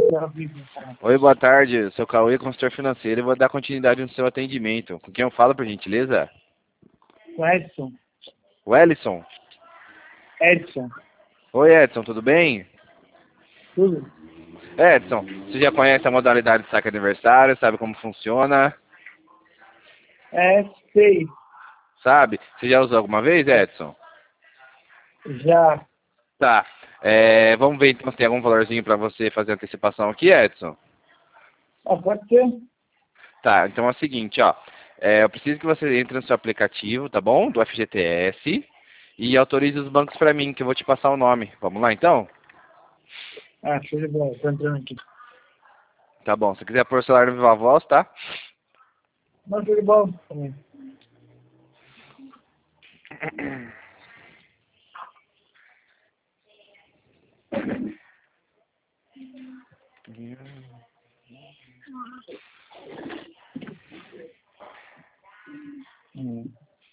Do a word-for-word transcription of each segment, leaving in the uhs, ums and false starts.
Oi, boa tarde. Eu sou o Cauê, consultor financeiro, e vou dar continuidade no seu atendimento. Com quem eu falo, por gentileza? O Edson. O Ellison. Edson. Oi, Edson, tudo bem? Tudo? Edson, você já conhece a modalidade de saque aniversário? Sabe como funciona? É, sei. Sabe? Você já usou alguma vez, Edson? Já. Tá. É, vamos ver então se tem algum valorzinho para você fazer antecipação aqui, Edson? Ah, pode ser? Tá, então é o seguinte, ó. É, eu preciso que você entre no seu aplicativo, tá bom? Do F G T S e autorize os bancos para mim, que eu vou te passar o nome. Vamos lá, então? Ah, show de bola. Tô entrando aqui. Tá bom. Se quiser pôr o celular no Viva Voz, tá? Não, show de bola. Também. Hum.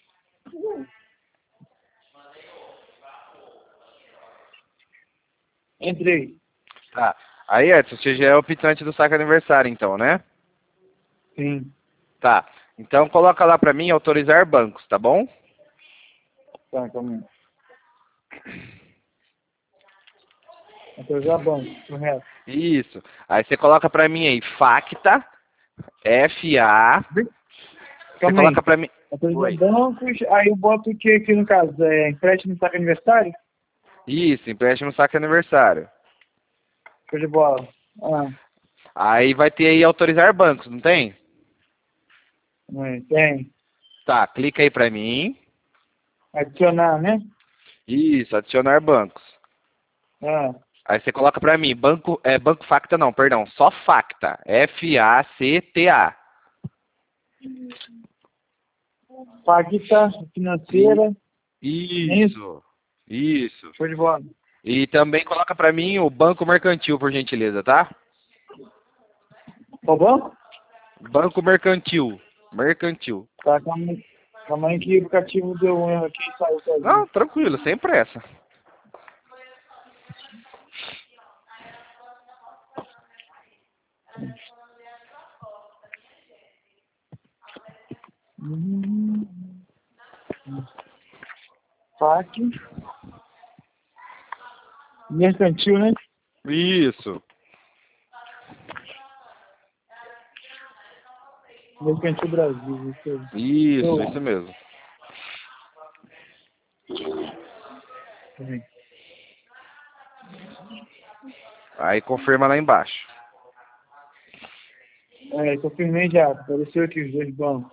Entrei. Tá. Aí, Edson, você já é optante do saque aniversário, então, né? Sim. Tá. Então, coloca lá pra mim autorizar bancos, tá bom? Tá, calma aí. Autorizar banco. Correto. Isso. Aí você coloca pra mim aí, Facta, F A. Você Calma aí. coloca pra mim... Autorizar Oi. bancos. Aí eu boto o que aqui no caso? É empréstimo saque aniversário? Isso, empréstimo saque aniversário. Show de bola. Ah, Aí vai ter aí autorizar bancos, não tem? é, tem. Tá, clica aí pra mim. Adicionar, né? Isso, adicionar bancos. Ah, Aí você coloca pra mim, banco, é, banco Facta não, perdão, só Facta, F A C T A. Paguita financeira. É isso? Isso, isso. Show de bola. E também coloca pra mim o Banco Mercantil, por gentileza, tá? Qual banco? Banco Mercantil, Mercantil. Tá, calma aí. Calma aí que o aplicativo deu um erro aqui e saiu sozinho. Não, tranquilo, sem pressa. Hum, Saque. Mercantil, né? Isso, Mercantil Brasil. Isso aí. isso, Show. isso mesmo. Peraí. Aí confirma lá embaixo. É, confirmei já. Apareceu aqui os dois bancos.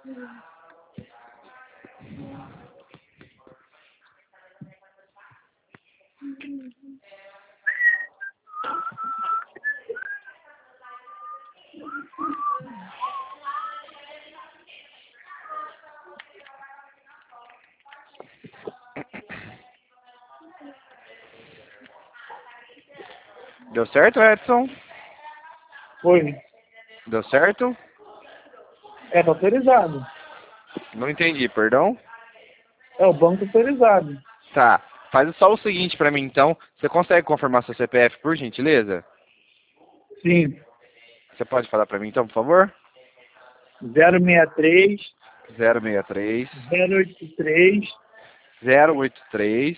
Deu certo, Edson? Foi. Deu certo? É, tá autorizado. Não entendi, perdão? É o banco autorizado. Tá. Faz só o seguinte pra mim, então. Você consegue confirmar seu C P F, por gentileza? Sim. Você pode falar pra mim, então, por favor? zero seis três, zero seis três, zero oito três, zero oito três,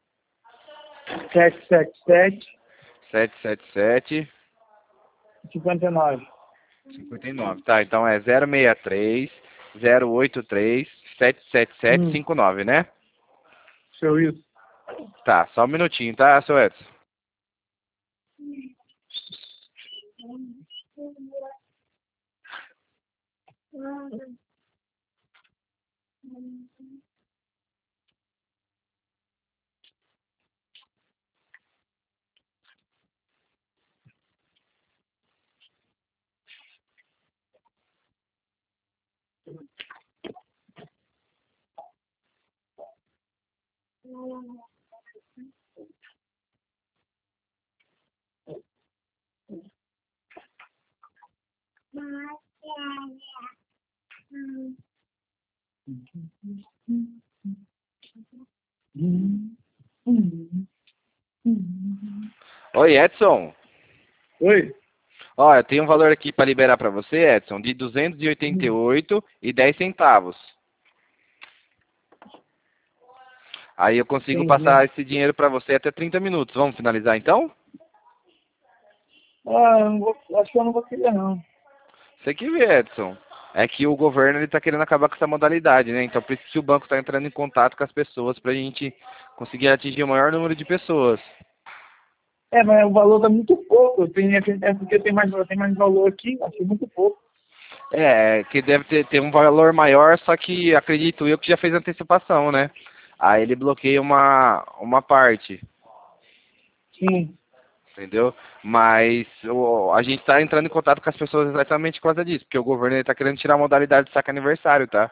sete sete sete, sete sete sete, cinquenta e nove. cinquenta e nove. Tá, então é zero seis três, zero oito três, sete sete sete, Hum, cinquenta e nove, né? show isso. Tá, só um minutinho, tá, seu Edson? Oi, Edson. Oi? Olha, tem um valor aqui para liberar para você, Edson, de duzentos e oitenta e oito e dez centavos. Aí eu consigo Entendi. passar esse dinheiro para você até trinta minutos. Vamos finalizar então? Ah, eu não vou, acho que eu não vou querer, não. Você que vê, Edson. É que o governo está querendo acabar com essa modalidade, né? Então por isso que o banco está entrando em contato com as pessoas para a gente conseguir atingir o maior número de pessoas. É, mas o valor tá muito pouco. Eu tenho, é porque tem mais, tem mais valor aqui, achei muito pouco. É, que deve ter, ter um valor maior, só que acredito eu que já fez antecipação, né? Aí ele bloqueia uma, uma parte, Sim, entendeu? Mas o, a gente está entrando em contato com as pessoas exatamente por causa disso, porque o governo está querendo tirar a modalidade de saque aniversário, tá?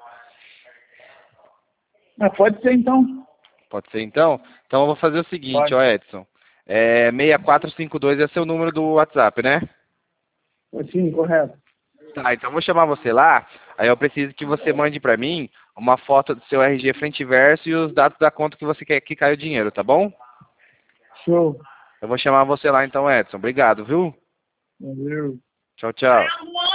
mas pode ser então. Pode ser então? Então eu vou fazer o seguinte, Pode. ó Edson. É, seis quatro cinco dois é seu número do WhatsApp, né? Sim, correto. Tá, então eu vou chamar você lá, aí eu preciso que você mande pra mim uma foto do seu R G frente e verso e os dados da conta que você quer que caia o dinheiro, tá bom? Show. Eu vou chamar você lá então, Edson. Obrigado, viu? Valeu. Tchau, tchau.